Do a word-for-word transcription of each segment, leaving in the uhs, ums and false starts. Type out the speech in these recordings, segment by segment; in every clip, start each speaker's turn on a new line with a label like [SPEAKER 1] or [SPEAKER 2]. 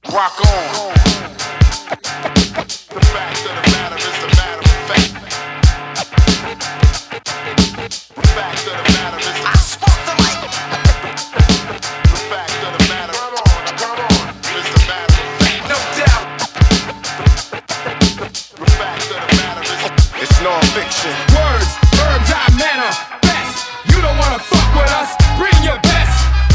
[SPEAKER 1] Rock on. The fact of the matter is the matter of fact. The fact of the matter is I spoke the mic. The fact of the matter, come on, come on, is the matter of fact. No doubt. The fact of the matter is it's non-fiction.
[SPEAKER 2] Words, verbs, our manner, best. You don't wanna fuck with us, bring your best.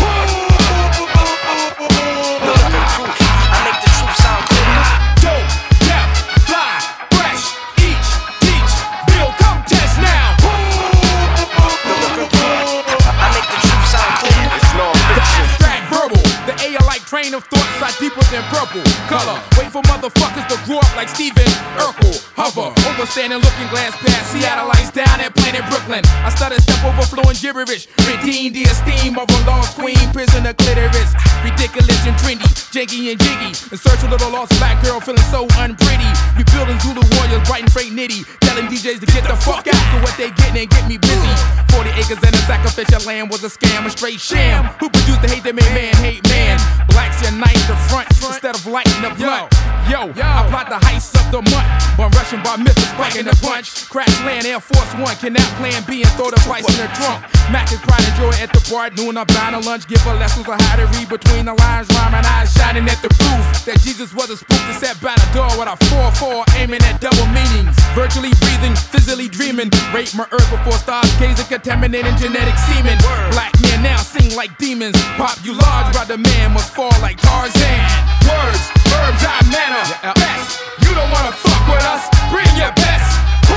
[SPEAKER 2] Train of thoughts are deeper than purple color. Wait for motherfuckers to grow up like Stephen Urkel. Hover, overstanding looking glass past Seattleites down at Planet Brooklyn. I started step overflowing gibberish. Redeemed the esteem of a lost queen, prisoner clitoris. Ridiculous and trendy, janky and jiggy. In search of a little lost black girl feeling so unpretty. You building Zulu warriors, bright and freight nitty. Telling D Js to get the fuck out of what they getting and get me busy. Forty acres and a sacrificial land was a scam, a straight sham. Who produced the hate that made man hate man? Blacks unite the front instead of lighting the blunt. Yo, yo, I plot the heist of the month. But rushing by Memphis, spiking the punch. Crash land, Air Force One, kidnap plan B and throw the price in the trunk. Mac is crying joy at the bar, noon I'm bound to lunch. Give her lessons on how to read between the lines. Rhyming eyes shining at the proof that Jesus was a spook that sat by the door with a four four aiming at double meanings. Virtually breathing, physically dreaming. Rape my earth before stars gazing, contaminating genetic semen. Black men now sing like demons. Pop you large, brother man must fall like Tarzan. Words, verbs, our manner, best. You don't wanna fuck with us, bring your best.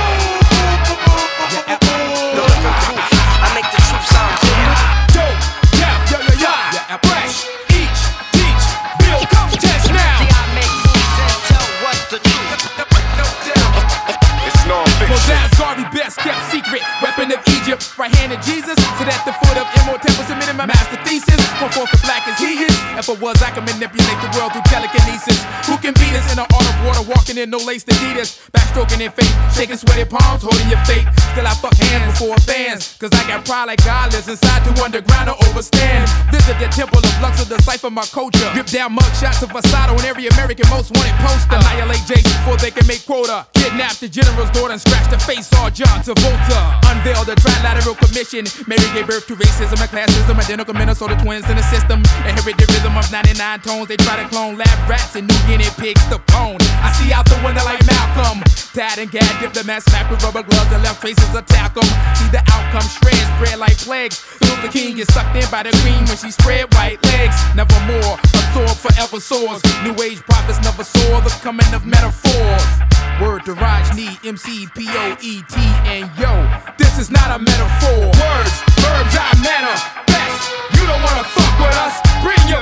[SPEAKER 3] Yeah, no, I make the truth sound clear.
[SPEAKER 2] Dope, yeah, yo, yo, yo, yeah, fresh, each, teach, build, come test now.
[SPEAKER 3] See, I make moves and tell what's the truth.
[SPEAKER 2] No doubt.
[SPEAKER 1] It's non-fiction.
[SPEAKER 2] Moses Garvey, best kept secret, weapon of Egypt, right hand of Jesus. So that the foot of Imhotep was submitted my master thesis. One forth for black as he is. If it was, I can manipulate the world through telekinesis. Who can beat us in the art of water, walking in no lace Adidas? Backstroking in faith, shaking sweaty palms, holding your fate. Still I fuck hands before fans, cause I got pride like God lives inside to underground to overstand. Visit the temple of Luxor, decipher my culture. Rip down mug shots of Asado on every American most wanted poster. Annihilate Jason before they can make quota. Kidnap the general's daughter and scratch the face all John Travolta. Unveil the trilateral commission. Mary gave birth to racism and classism. Identical Minnesota twins in the system. Inherit the rhythm of ninety-nine tones. They try to clone lab rats and New Guinea pigs to bone. I see out the window like Malcolm. Tad and gad, diplomats smack with rubber gloves. The left faces attack them. See the outcome shred, spread like plagues. Luther King gets sucked in by the queen when she spread white legs. Nevermore, absorb forever soars. New age prophets never saw the coming of metaphors. Word to Raj, need M C, P O E T, and yo, this is not a metaphor. Words, verbs, our manner, best. You don't wanna fuck with us, bring your